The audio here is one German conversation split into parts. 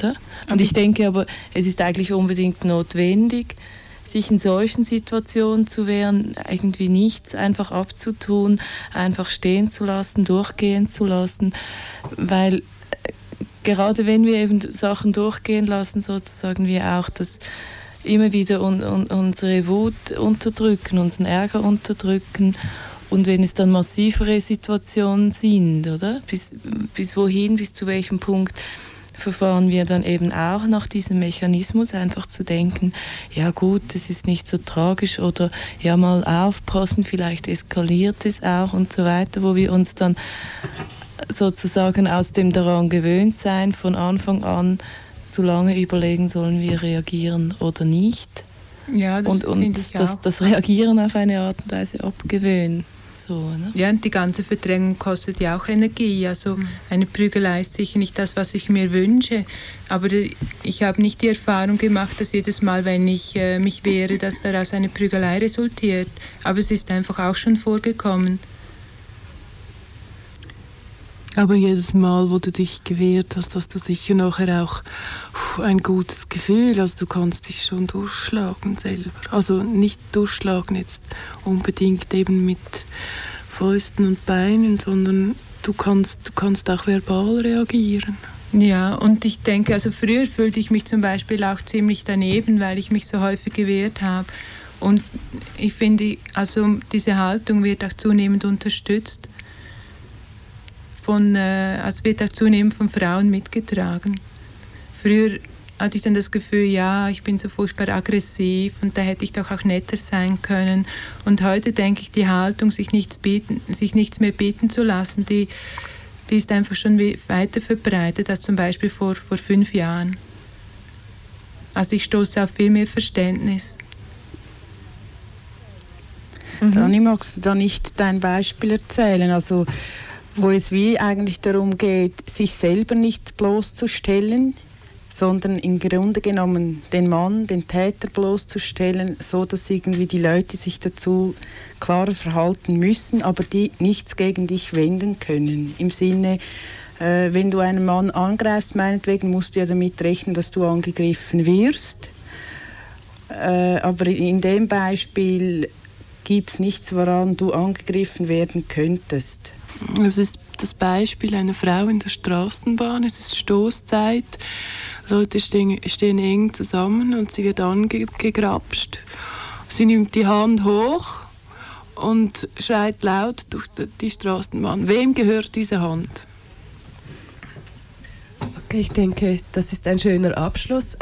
oder? Und ich denke aber, es ist eigentlich unbedingt notwendig, sich in solchen Situationen zu wehren, irgendwie nichts einfach abzutun, einfach stehen zu lassen, durchgehen zu lassen, weil gerade wenn wir eben Sachen durchgehen lassen, sozusagen wir auch das immer wieder unsere Wut unterdrücken, unseren Ärger unterdrücken und wenn es dann massivere Situationen sind, oder? Bis wohin, bis zu welchem Punkt verfahren wir dann eben auch nach diesem Mechanismus, einfach zu denken, ja gut, das ist nicht so tragisch oder ja mal aufpassen, vielleicht eskaliert es auch und so weiter, wo wir uns dann sozusagen aus dem daran gewöhnt sein, von Anfang an zu lange überlegen, sollen wir reagieren oder nicht. Ja, das und das Reagieren auf eine Art und Weise abgewöhnen. So, ne? Ja, und die ganze Verdrängung kostet ja auch Energie. Also eine Prügelei ist sicher nicht das, was ich mir wünsche. Aber ich habe nicht die Erfahrung gemacht, dass jedes Mal, wenn ich mich wehre, dass daraus eine Prügelei resultiert. Aber es ist einfach auch schon vorgekommen. Aber jedes Mal, wo du dich gewehrt hast, hast du sicher nachher auch ein gutes Gefühl. Also du kannst dich schon durchschlagen selber. Also nicht durchschlagen jetzt unbedingt eben mit Fäusten und Beinen, sondern du kannst auch verbal reagieren. Ja, und ich denke, also früher fühlte ich mich zum Beispiel auch ziemlich daneben, weil ich mich so häufig gewehrt habe. Und ich finde, also diese Haltung wird auch zunehmend unterstützt. Also wird auch zunehmend von Frauen mitgetragen. Früher hatte ich dann das Gefühl, ja, ich bin so furchtbar aggressiv und da hätte ich doch auch netter sein können. Und heute denke ich, die Haltung, sich nichts mehr bieten zu lassen, die ist einfach schon weiter verbreitet als zum Beispiel vor 5 Jahren. Also ich stoße auf viel mehr Verständnis. Dani, magst du da nicht dein Beispiel erzählen? Also wo es wie eigentlich darum geht, sich selber nicht bloßzustellen, sondern im Grunde genommen den Mann, den Täter bloßzustellen, so dass irgendwie die Leute sich dazu klarer verhalten müssen, aber die nichts gegen dich wenden können. Im Sinne, wenn du einen Mann angreifst, meinetwegen musst du ja damit rechnen, dass du angegriffen wirst. Aber in dem Beispiel gibt es nichts, woran du angegriffen werden könntest. Es ist das Beispiel einer Frau in der Straßenbahn. Es ist Stoßzeit. Leute stehen eng zusammen und sie wird angegrapscht. Sie nimmt die Hand hoch und schreit laut durch die Straßenbahn. Wem gehört diese Hand? Okay, ich denke, das ist ein schöner Abschluss.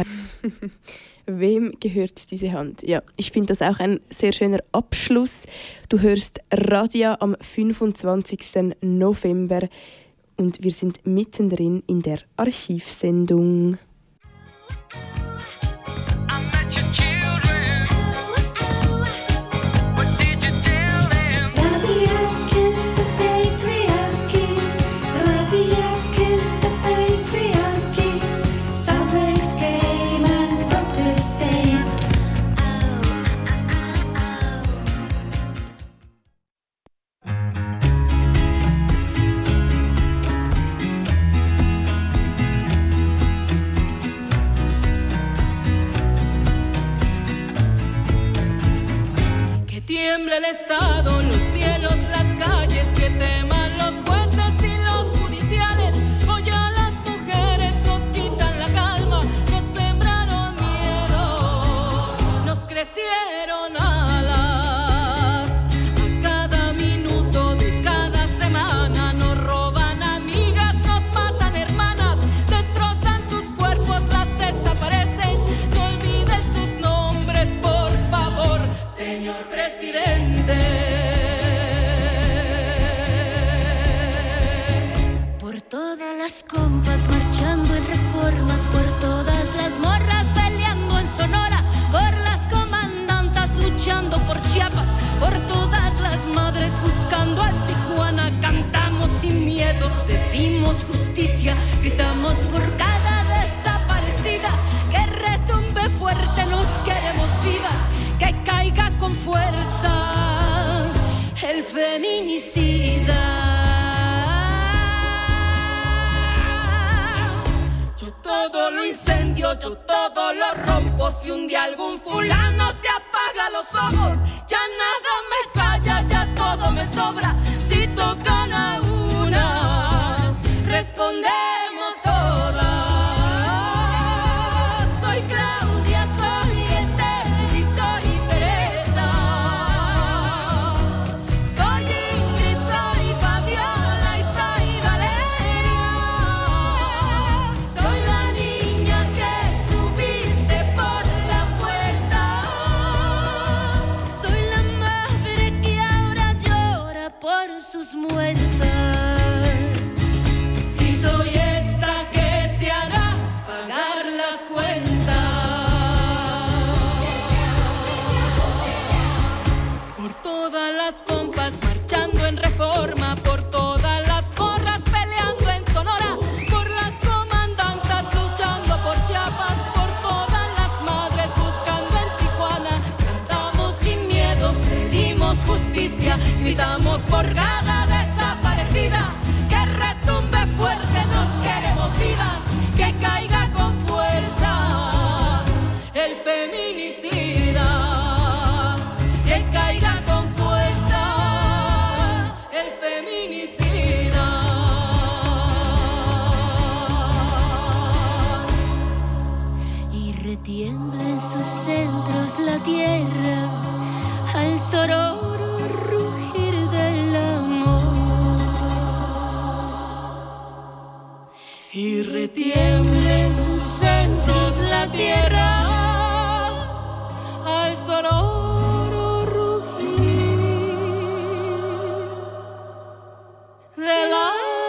Wem gehört diese Hand? Ja, ich finde das auch ein sehr schöner Abschluss. Du hörst Radia am 25. November und wir sind mittendrin in der Archivsendung. Tiembla el Estado, los cielos, las calles, que teman los jueces y los judiciales. Hoy a las mujeres nos quitan la calma, nos sembraron miedo, nos crecieron alas. A cada minuto de cada semana nos roban amigas, nos matan hermanas, destrozan sus cuerpos, las desaparecen. No olviden sus nombres, por favor, señor presidente. todo lo incendio, yo todo lo rompo. Si un día algún fulano te apaga los ojos, ya nada me calla, ya todo me sobra. Si tocan a una, respondemos todas. Soy Claudia, soy Esther y soy Teresa. Soy Ingrid, soy Fabiola y soy Valeria. Soy la niña que subiste por la fuerza. Soy la madre que ahora llora por sus muertas. Y soy esta que te hará pagar las cuentas. Por todas las compas marchando en Reforma, por todas las morras peleando en Sonora, por las comandantas luchando por Chiapas, por todas las madres buscando en Tijuana. Cantamos sin miedo, pedimos justicia, gritamos por cada desaparecida. Que retumbe fuerte, nos queremos vivas, que caiga con fuerza el feminicida. Que caiga con fuerza el feminicida. Y retiembla en sus centros la tierra al sororo rugir del amor. Y retiembla en sus centros la tierra al sonoro rugir del amor.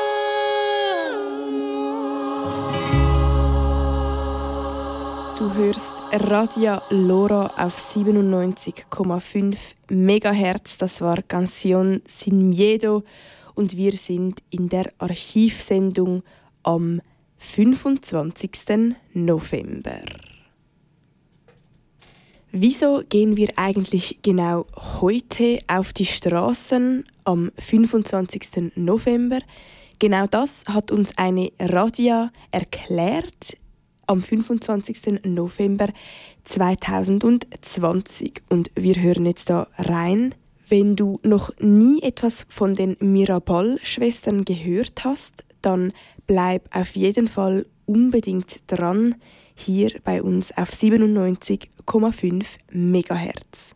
Du hörst Radio Lora auf 97,5 MHz. Das war Canción Sin Miedo und wir sind in der Archivsendung am 25. November. Wieso gehen wir eigentlich genau heute auf die Straßen am 25. November? Genau das hat uns eine Radia erklärt am 25. November 2020. Und wir hören jetzt da rein. Wenn du noch nie etwas von den Mirabal-Schwestern gehört hast, dann bleib auf jeden Fall unbedingt dran, hier bei uns auf 97,5 MHz.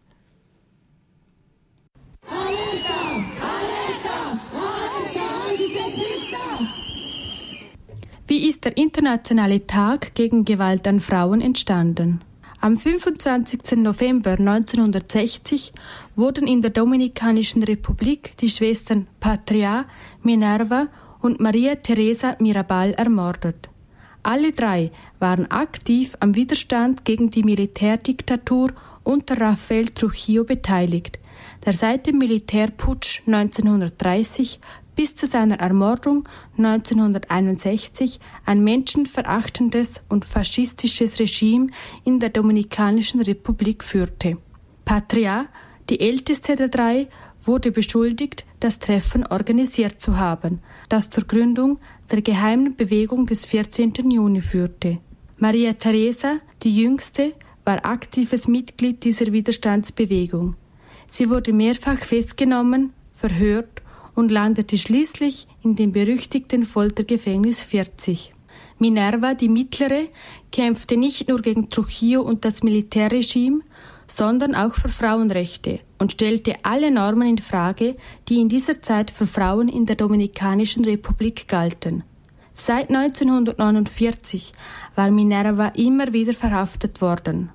Wie ist der internationale Tag gegen Gewalt an Frauen entstanden? Am 25. November 1960 wurden in der Dominikanischen Republik die Schwestern Patria, Minerva und Maria Teresa Mirabal ermordet. Alle drei waren aktiv am Widerstand gegen die Militärdiktatur unter Rafael Trujillo beteiligt, der seit dem Militärputsch 1930 bis zu seiner Ermordung 1961 ein menschenverachtendes und faschistisches Regime in der Dominikanischen Republik führte. Patria, die älteste der drei, wurde beschuldigt, das Treffen organisiert zu haben, das zur Gründung der geheimen Bewegung des 14. Juni führte. Maria Teresa, die jüngste, war aktives Mitglied dieser Widerstandsbewegung. Sie wurde mehrfach festgenommen, verhört und landete schließlich in dem berüchtigten Foltergefängnis 40. Minerva, die Mittlere, kämpfte nicht nur gegen Trujillo und das Militärregime, sondern auch für Frauenrechte und stellte alle Normen in Frage, die in dieser Zeit für Frauen in der Dominikanischen Republik galten. Seit 1949 war Minerva immer wieder verhaftet worden.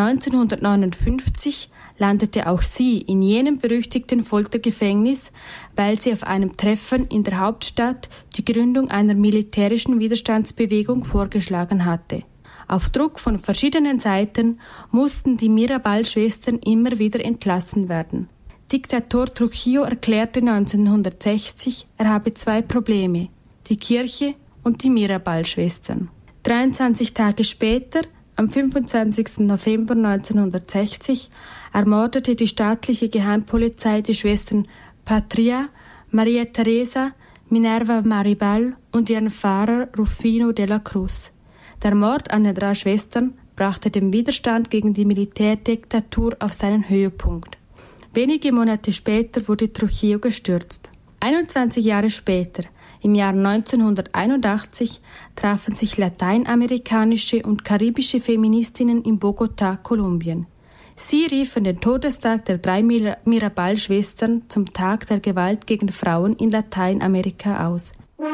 1959 landete auch sie in jenem berüchtigten Foltergefängnis, weil sie auf einem Treffen in der Hauptstadt die Gründung einer militärischen Widerstandsbewegung vorgeschlagen hatte. Auf Druck von verschiedenen Seiten mussten die Mirabal-Schwestern immer wieder entlassen werden. Diktator Trujillo erklärte 1960, er habe zwei Probleme, die Kirche und die Mirabal-Schwestern. 23 Tage später, am 25. November 1960, ermordete die staatliche Geheimpolizei die Schwestern Patria, Maria Teresa, Minerva Mirabal und ihren Pfarrer Rufino de la Cruz. Der Mord an den 3 Schwestern brachte den Widerstand gegen die Militärdiktatur auf seinen Höhepunkt. Wenige Monate später wurde Trujillo gestürzt. 21 Jahre später, im Jahr 1981, trafen sich lateinamerikanische und karibische Feministinnen in Bogotá, Kolumbien. Sie riefen den Todestag der 3 Mirabal-Schwestern zum Tag der Gewalt gegen Frauen in Lateinamerika aus.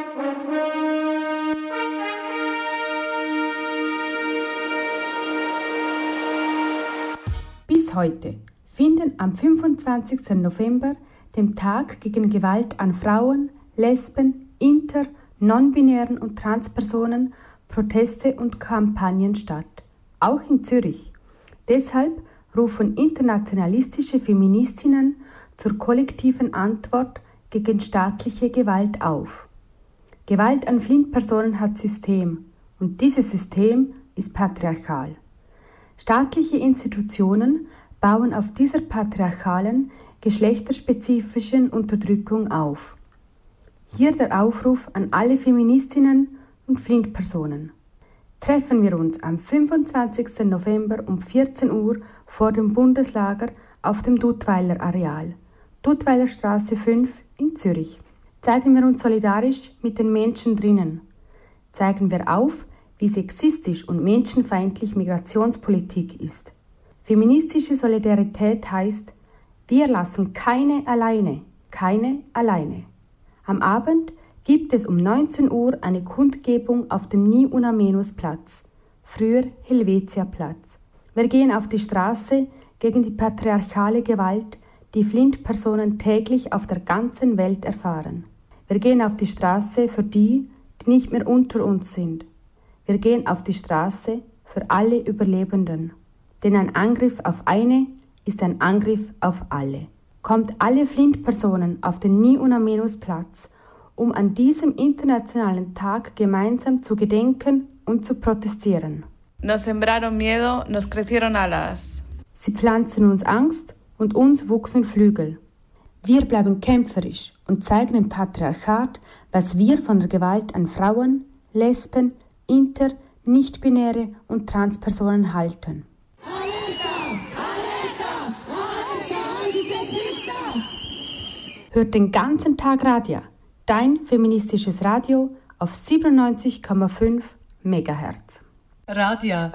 Bis heute finden am 25. November, dem Tag gegen Gewalt an Frauen, Lesben, Inter-, Non-binären und Transpersonen, Proteste und Kampagnen statt. Auch in Zürich. Deshalb rufen internationalistische Feministinnen zur kollektiven Antwort gegen staatliche Gewalt auf. Gewalt an Flint-Personen hat System und dieses System ist patriarchal. Staatliche Institutionen bauen auf dieser patriarchalen, geschlechterspezifischen Unterdrückung auf. Hier der Aufruf an alle Feministinnen und Flint-Personen. Treffen wir uns am 25. November um 14 Uhr vor dem Bundeslager auf dem Duttweiler Areal, Duttweiler Straße 5 in Zürich. Zeigen wir uns solidarisch mit den Menschen drinnen. Zeigen wir auf, wie sexistisch und menschenfeindlich Migrationspolitik ist. Feministische Solidarität heißt, wir lassen keine alleine, keine alleine. Am Abend gibt es um 19 Uhr eine Kundgebung auf dem Ni Una Menos Platz, früher Helvetia Platz. Wir gehen auf die Straße gegen die patriarchale Gewalt, die Flint-Personen täglich auf der ganzen Welt erfahren. Wir gehen auf die Straße für die, die nicht mehr unter uns sind. Wir gehen auf die Straße für alle Überlebenden. Denn ein Angriff auf eine ist ein Angriff auf alle. Kommt alle Flint-Personen auf den Ni Una Menos Platz, um an diesem internationalen Tag gemeinsam zu gedenken und zu protestieren. Nos sembraron miedo, nos crecieron alas. Sie pflanzen uns Angst und uns wuchsen Flügel. Wir bleiben kämpferisch und zeigen dem Patriarchat, was wir von der Gewalt an Frauen, Lesben, Inter-, Nicht-binäre und Transpersonen halten. Hört den ganzen Tag Radia, dein feministisches Radio auf 97,5 MHz. Radia.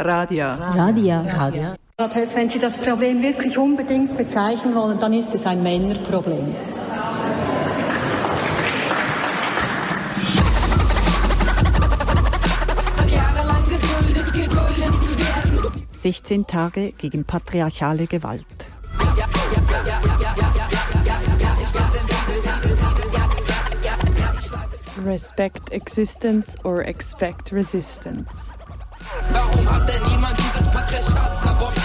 Wenn Sie das Problem wirklich unbedingt bezeichnen wollen, dann ist es ein Männerproblem. ...16 Tage gegen patriarchale Gewalt. Respect existence or expect resistance. Warum hat denn niemand dieses Patriarchat zerbombt?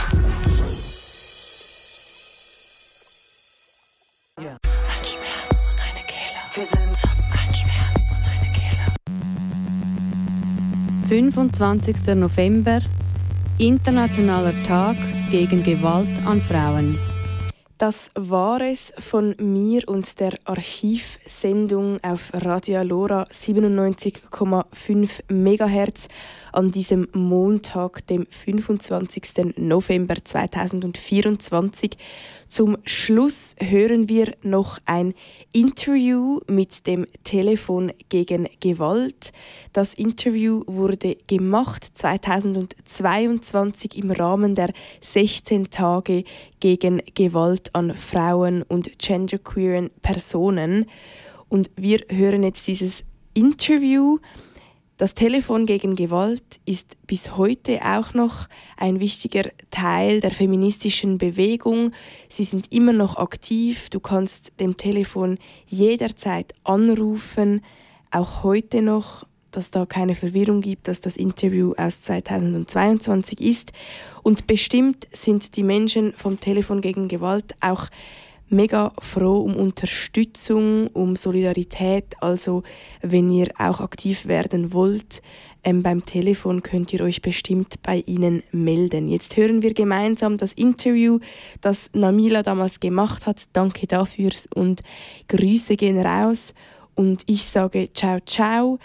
Ein Schmerz und eine Kehle. Wir sind ein Schmerz und eine Kehle. 25. November, Internationaler Tag gegen Gewalt an Frauen. Das war es von mir und der Archivsendung auf Radio Lora 97,5 MHz an diesem Montag, dem 25. November 2024. Zum Schluss hören wir noch ein Interview mit dem Telefon gegen Gewalt. Das Interview wurde gemacht 2022 im Rahmen der 16 Tage gegen Gewalt an Frauen und genderqueeren Personen. Und wir hören jetzt dieses Interview. Das Telefon gegen Gewalt ist bis heute auch noch ein wichtiger Teil der feministischen Bewegung. Sie sind immer noch aktiv. Du kannst dem Telefon jederzeit anrufen, auch heute noch, dass da keine Verwirrung gibt, dass das Interview aus 2022 ist. Und bestimmt sind die Menschen vom Telefon gegen Gewalt auch mega froh um Unterstützung, um Solidarität. Also wenn ihr auch aktiv werden wollt, beim Telefon könnt ihr euch bestimmt bei ihnen melden. Jetzt hören wir gemeinsam das Interview, das Namila damals gemacht hat. Danke dafür und Grüße gehen raus. Und ich sage ciao, ciao.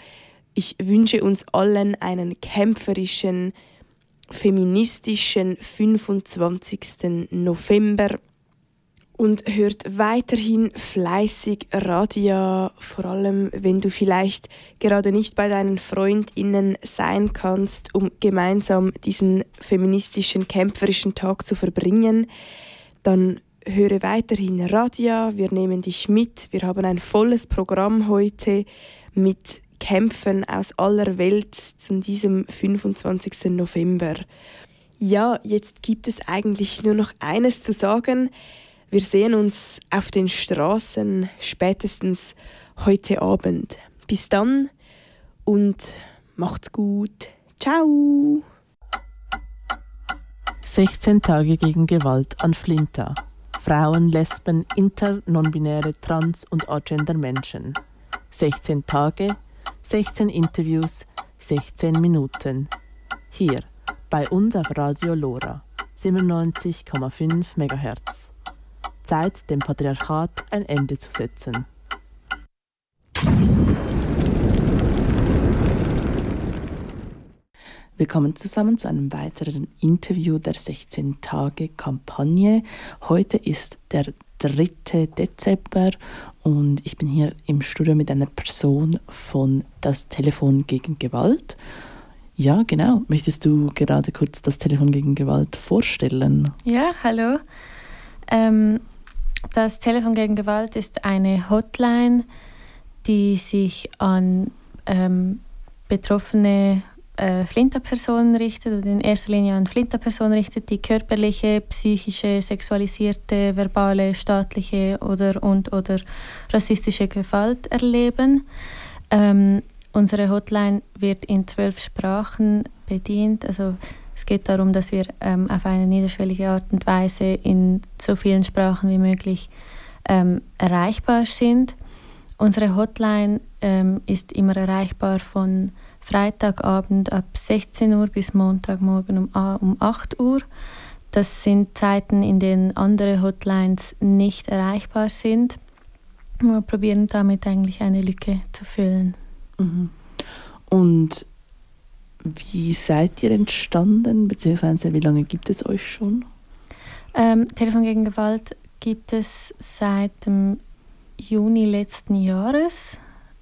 Ich wünsche uns allen einen kämpferischen, feministischen 25. November und hört weiterhin fleißig Radio, vor allem wenn du vielleicht gerade nicht bei deinen FreundInnen sein kannst, um gemeinsam diesen feministischen, kämpferischen Tag zu verbringen. Dann höre weiterhin Radio, wir nehmen dich mit. Wir haben ein volles Programm heute mit Kämpfen aus aller Welt zu diesem 25. November. Ja, jetzt gibt es eigentlich nur noch eines zu sagen. Wir sehen uns auf den Straßen spätestens heute Abend. Bis dann und macht's gut. Ciao! 16 Tage gegen Gewalt an Flinta. Frauen, Lesben, Inter, Non-binäre, Trans- und Agender-Menschen. 16 Tage, 16 Interviews, 16 Minuten. Hier, bei uns auf Radio Lora, 97,5 MHz. Zeit, dem Patriarchat ein Ende zu setzen. Willkommen zusammen zu einem weiteren Interview der 16-Tage-Kampagne. Heute ist der 3. Dezember und ich bin hier im Studio mit einer Person von Das Telefon gegen Gewalt. Ja, genau. Möchtest du gerade kurz das Telefon gegen Gewalt vorstellen? Ja, hallo. Das Telefon gegen Gewalt ist eine Hotline, die sich an betroffene Flinta-Personen richtet, oder in erster Linie an Flinta-Personen richtet, die körperliche, psychische, sexualisierte, verbale, staatliche oder rassistische Gewalt erleben. Unsere Hotline wird in 12 Sprachen bedient. Also es geht darum, dass wir auf eine niederschwellige Art und Weise in so vielen Sprachen wie möglich erreichbar sind. Unsere Hotline ist immer erreichbar von Freitagabend ab 16 Uhr bis Montagmorgen um 8 Uhr. Das sind Zeiten, in denen andere Hotlines nicht erreichbar sind. Wir probieren damit eigentlich eine Lücke zu füllen. Mhm. Und wie seid ihr entstanden, beziehungsweise wie lange gibt es euch schon? Telefon gegen Gewalt gibt es seit dem Juni letzten Jahres.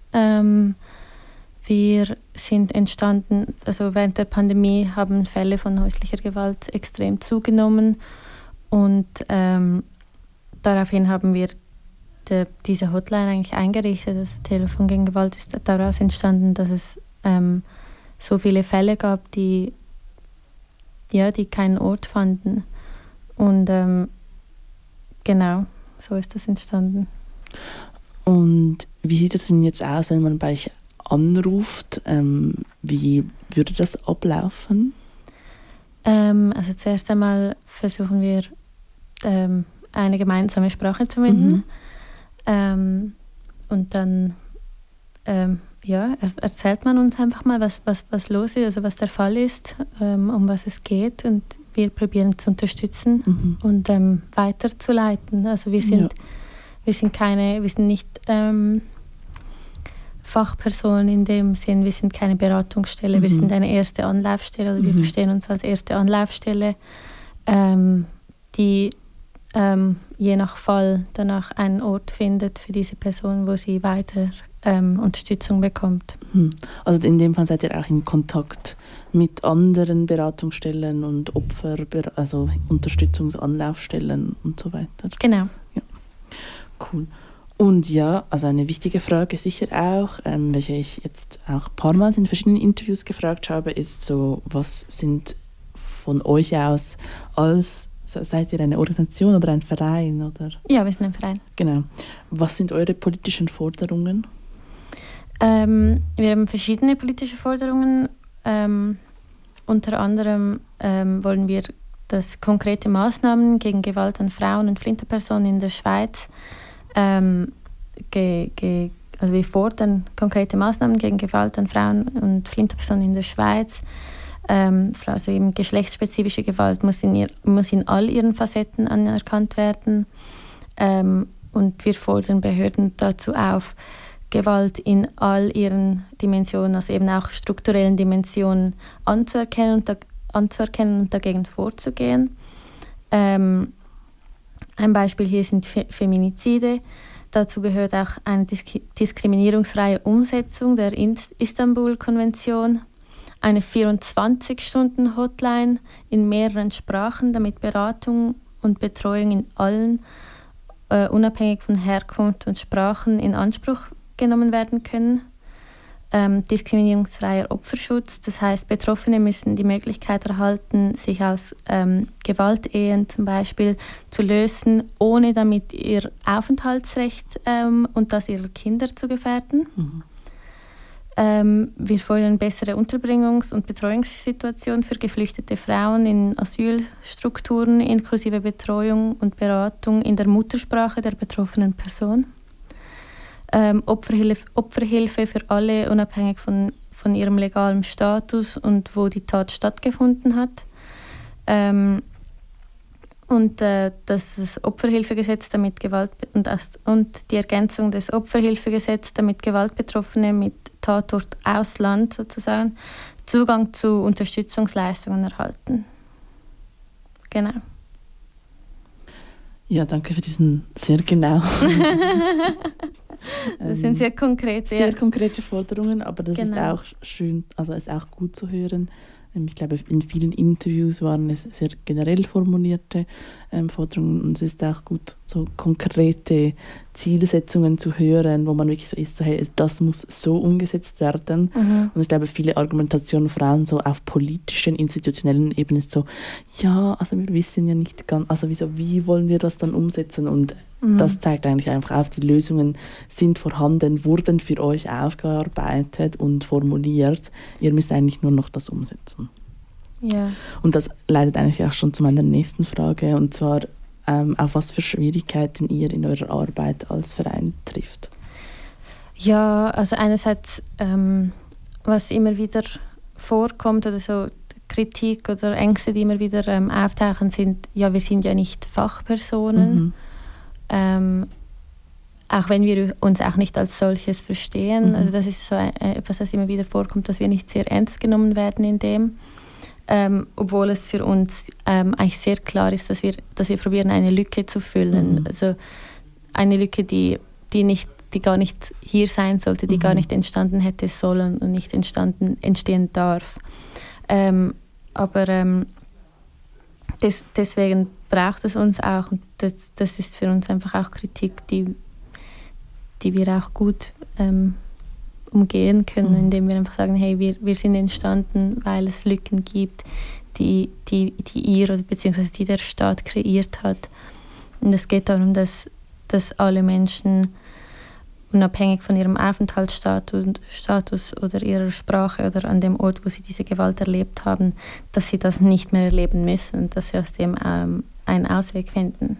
Wir sind entstanden, also während der Pandemie haben Fälle von häuslicher Gewalt extrem zugenommen und daraufhin haben wir diese Hotline eigentlich eingerichtet. Das Telefon gegen Gewalt ist daraus entstanden, dass es so viele Fälle gab, die keinen Ort fanden. Und genau, so ist das entstanden. Und wie sieht es denn jetzt aus, wenn man bei euch anruft? Wie würde das ablaufen? Also zuerst einmal versuchen wir, eine gemeinsame Sprache zu finden. Und dann erzählt man uns einfach mal, was los ist, also was der Fall ist, um was es geht. Und wir probieren zu unterstützen und weiterzuleiten. Also wir sind nicht Fachpersonen in dem Sinn, wir sind keine Beratungsstelle, wir sind eine erste Anlaufstelle, oder wir verstehen uns als erste Anlaufstelle, die je nach Fall danach einen Ort findet für diese Person, wo sie weiter Unterstützung bekommt. Also in dem Fall seid ihr auch in Kontakt mit anderen Beratungsstellen und also Unterstützungsanlaufstellen und so weiter? Genau. Ja. Cool. Und ja, also eine wichtige Frage sicher auch, welche ich jetzt auch ein paar Mal in verschiedenen Interviews gefragt habe, ist so, was sind von euch aus seid ihr eine Organisation oder ein Verein? Oder? Ja, wir sind ein Verein. Genau. Was sind eure politischen Forderungen? Wir haben verschiedene politische Forderungen. Unter anderem wollen wir, dass konkrete Maßnahmen gegen Gewalt an Frauen und Flinta-Personen in der Schweiz also wir fordern konkrete Maßnahmen gegen Gewalt an Frauen und Flinta-Personen in der Schweiz. Also eben geschlechtsspezifische Gewalt muss in all ihren Facetten anerkannt werden. Und wir fordern Behörden dazu auf, Gewalt in all ihren Dimensionen, also eben auch strukturellen Dimensionen anzuerkennen und dagegen vorzugehen. Ein Beispiel hier sind Feminizide. Dazu gehört auch eine diskriminierungsfreie Umsetzung der Istanbul-Konvention, eine 24-Stunden-Hotline in mehreren Sprachen, damit Beratung und Betreuung in allen, unabhängig von Herkunft und Sprachen, in Anspruch genommen werden können. Diskriminierungsfreier Opferschutz, das heißt, Betroffene müssen die Möglichkeit erhalten, sich aus Gewaltehen zum Beispiel zu lösen, ohne damit ihr Aufenthaltsrecht und das ihrer Kinder zu gefährden. Wir fordern bessere Unterbringungs- und Betreuungssituationen für geflüchtete Frauen in Asylstrukturen, inklusive Betreuung und Beratung in der Muttersprache der betroffenen Person. Opferhilfe für alle, unabhängig von ihrem legalen Status und wo die Tat stattgefunden hat. Das Opferhilfegesetz damit und die Ergänzung des Opferhilfegesetzes, damit Gewaltbetroffene mit Tatort Ausland sozusagen Zugang zu Unterstützungsleistungen erhalten. Genau. Ja, danke für diesen sehr genau. Das sind sehr konkrete Forderungen, aber das ist auch schön, also ist auch gut zu hören. Ich glaube, in vielen Interviews waren es sehr generell formulierte Forderungen und es ist auch gut, so konkrete Zielsetzungen zu hören, wo man wirklich so ist, so, hey, das muss so umgesetzt werden. Und ich glaube, viele Argumentationen, vor allem so auf politischen, institutionellen Ebene ist so, ja, also wir wissen ja nicht ganz, also wie wollen wir das dann umsetzen? Und das zeigt eigentlich einfach auf, die Lösungen sind vorhanden, wurden für euch aufgearbeitet und formuliert. Ihr müsst eigentlich nur noch das umsetzen. Ja. Und das leitet eigentlich auch schon zu meiner nächsten Frage, und zwar, auf was für Schwierigkeiten ihr in eurer Arbeit als Verein trifft. Ja, also einerseits, was immer wieder vorkommt oder so Kritik oder Ängste, die immer wieder auftauchen, sind, ja, wir sind ja nicht Fachpersonen. Auch wenn wir uns auch nicht als solches verstehen. Also das ist so etwas, das immer wieder vorkommt, dass wir nicht sehr ernst genommen werden in dem. Obwohl es für uns eigentlich sehr klar ist, dass wir probieren, eine Lücke zu füllen. Also eine Lücke, die gar nicht hier sein sollte, die gar nicht entstanden hätte sollen und nicht entstehen darf. Aber deswegen braucht es uns auch, und das ist für uns einfach auch Kritik, die wir auch gut umgehen können, indem wir einfach sagen, hey, wir sind entstanden, weil es Lücken gibt, die ihr oder beziehungsweise die der Staat kreiert hat. Und es geht darum, dass alle Menschen, unabhängig von ihrem Aufenthaltsstatus oder ihrer Sprache oder an dem Ort, wo sie diese Gewalt erlebt haben, dass sie das nicht mehr erleben müssen und dass sie aus dem einen Ausweg finden.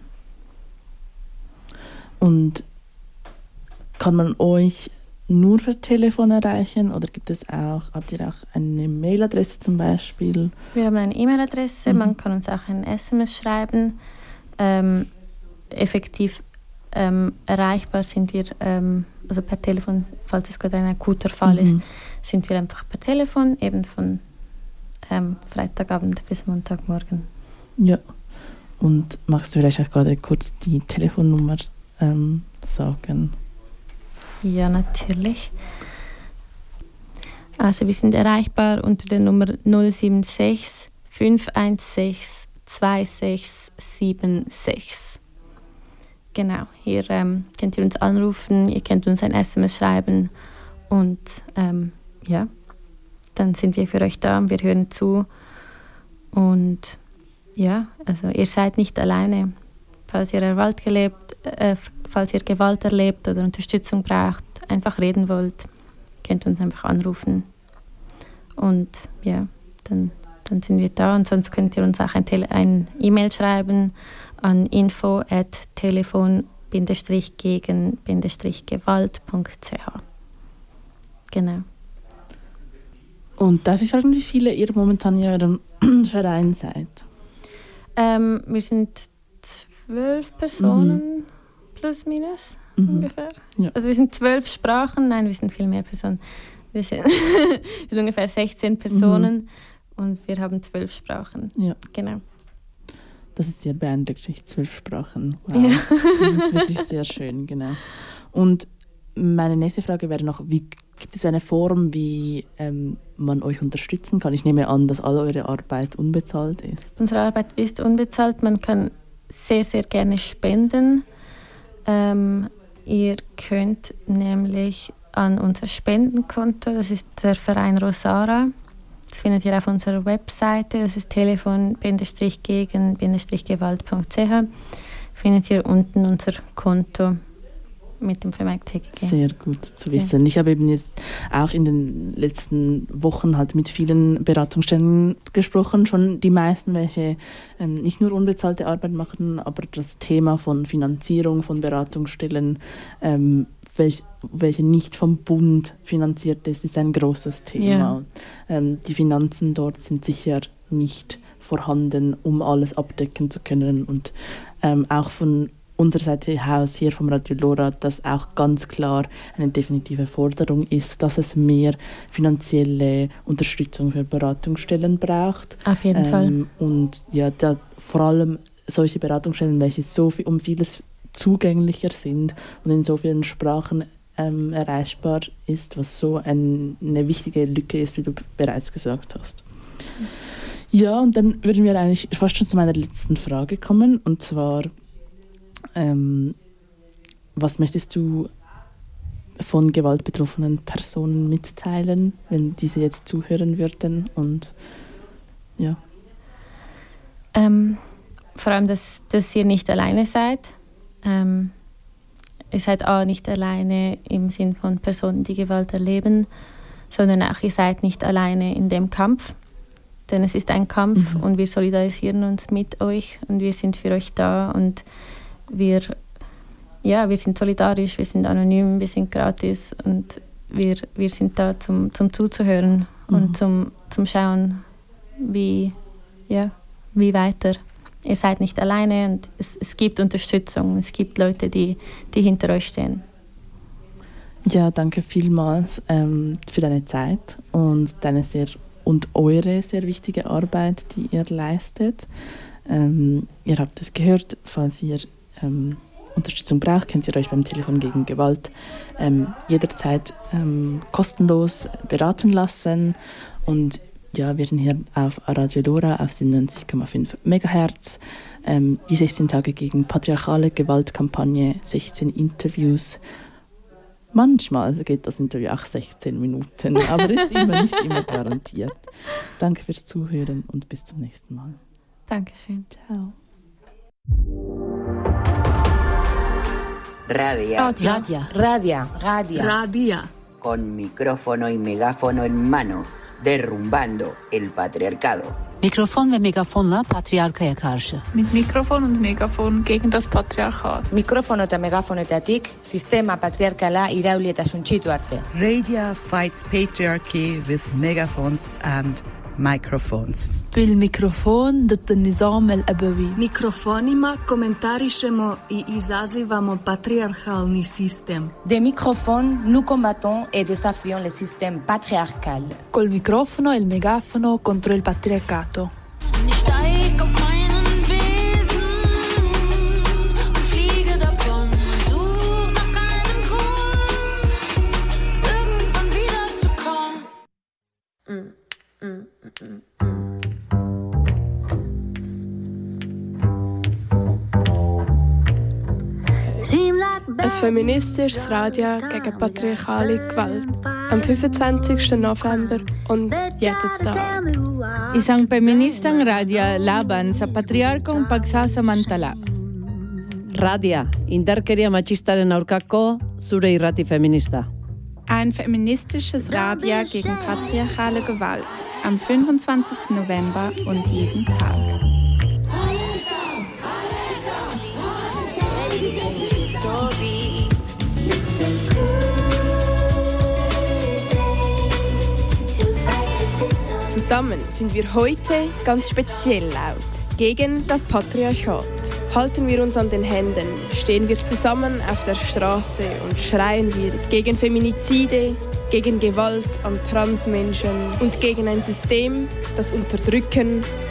Und kann man euch nur per Telefon erreichen oder habt ihr auch eine Mailadresse zum Beispiel? Wir haben eine E-Mail-Adresse, man kann uns auch ein SMS schreiben. Effektiv erreichbar sind wir, also per Telefon, falls es gerade ein akuter Fall ist, sind wir einfach per Telefon, eben von Freitagabend bis Montagmorgen. Ja, und magst du vielleicht auch gerade kurz die Telefonnummer sagen? Ja, natürlich. Also wir sind erreichbar unter der Nummer 076 516 2676. Genau, hier könnt ihr uns anrufen, ihr könnt uns ein SMS schreiben und ja, dann sind wir für euch da, wir hören zu und ja, also ihr seid nicht alleine. Falls ihr Gewalt erlebt oder Unterstützung braucht, einfach reden wollt, könnt ihr uns einfach anrufen. Und ja, dann sind wir da. Und sonst könnt ihr uns auch ein E-Mail schreiben an info@telefon-gegen-gewalt.ch. Genau. Und darf ich fragen, wie viele ihr momentan in eurem Verein seid? Wir sind 12 Personen, plus minus. ungefähr. Ja. Also wir sind 12 Sprachen, nein, wir sind viel mehr Personen. Wir sind ungefähr 16 Personen und wir haben 12 Sprachen. Ja. Genau. Das ist sehr beeindruckend, 12 Sprachen. Wow. Ja. Das ist wirklich sehr schön, genau. Und meine nächste Frage wäre noch, gibt es eine Form, wie man euch unterstützen kann? Ich nehme an, dass all eure Arbeit unbezahlt ist. Unsere Arbeit ist unbezahlt. Man kann sehr, sehr gerne spenden. Ihr könnt nämlich an unser Spendenkonto, das ist der Verein Rosara, das findet ihr auf unserer Webseite, das ist telefon-gegen-gewalt.ch, findet ihr unten unser Konto mit dem Vermerk TGG. Sehr gut zu wissen. Ja. Ich habe eben jetzt auch in den letzten Wochen halt mit vielen Beratungsstellen gesprochen, schon die meisten, welche nicht nur unbezahlte Arbeit machen, aber das Thema von Finanzierung von Beratungsstellen, welche nicht vom Bund finanziert ist ein großes Thema. Ja. Die Finanzen dort sind sicher nicht vorhanden, um alles abdecken zu können, und auch von unserer Seite aus hier vom Radio Lora, dass auch ganz klar eine definitive Forderung ist, dass es mehr finanzielle Unterstützung für Beratungsstellen braucht. Auf jeden Fall. Und ja, vor allem solche Beratungsstellen, welche um vieles zugänglicher sind und in so vielen Sprachen erreichbar ist, was so eine wichtige Lücke ist, wie du bereits gesagt hast. Ja, und dann würden wir eigentlich fast schon zu meiner letzten Frage kommen, und zwar was möchtest du von gewaltbetroffenen Personen mitteilen, wenn diese jetzt zuhören würden? Und ja. Vor allem, dass ihr nicht alleine seid. Ihr seid auch nicht alleine im Sinn von Personen, die Gewalt erleben, sondern auch ihr seid nicht alleine in dem Kampf. Denn es ist ein Kampf und wir solidarisieren uns mit euch und wir sind für euch da und wir sind solidarisch, wir sind anonym, wir sind gratis und wir sind da zum Zuzuhören und zum Schauen, wie weiter. Ihr seid nicht alleine und es gibt Unterstützung, es gibt Leute, die hinter euch stehen. Ja, danke vielmals für deine Zeit und eure sehr wichtige Arbeit, die ihr leistet. Ihr habt es gehört, falls ihr Unterstützung braucht, könnt ihr euch beim Telefon gegen Gewalt jederzeit kostenlos beraten lassen. Und ja, wir sind hier auf Radio Lora auf 97,5 MHz. Die 16 Tage gegen patriarchale Gewaltkampagne, 16 Interviews. Manchmal geht das Interview auch 16 Minuten, aber ist nicht immer garantiert. Danke fürs Zuhören und bis zum nächsten Mal. Dankeschön. Ciao. Radia. Radia. Radia. Radia. Radia. Con micrófono y megáfono en mano, derrumbando el patriarcado. Mikrofon ve megafonla patriarkaya karşı. Mit Mikrofon und Megafon gegen das Patriarchat. Mikrofono eta megafonetatik sistema patriarkala irauli eta suntsitu arte. Radia fights patriarchy with megaphones and microphones. بالميكروفون ضد النظام الأبوي. Mikrofonima komentarišemo i izazivamo patriarchalni sistem. Des microphones, nous combattons et désafions le système patriarcal. Col microfono e il megafono contro il patriarcato. Ein feministisches Radio gegen patriarchale Gewalt. Am 25. November und jeden Tag. Isang feministang radya laban sa patriarkong pagsasamantala. Radia, indarkeria machistaren aurkako zure irrati feminista. Ein feministisches Radio gegen patriarchale Gewalt am 25. November und jeden Tag. Zusammen sind wir heute ganz speziell laut Gegen das Patriarchat. Halten wir uns an den Händen, stehen wir zusammen auf der Straße und schreien wir gegen Feminizide, gegen Gewalt an Transmenschen und gegen ein System, das Unterdrücken,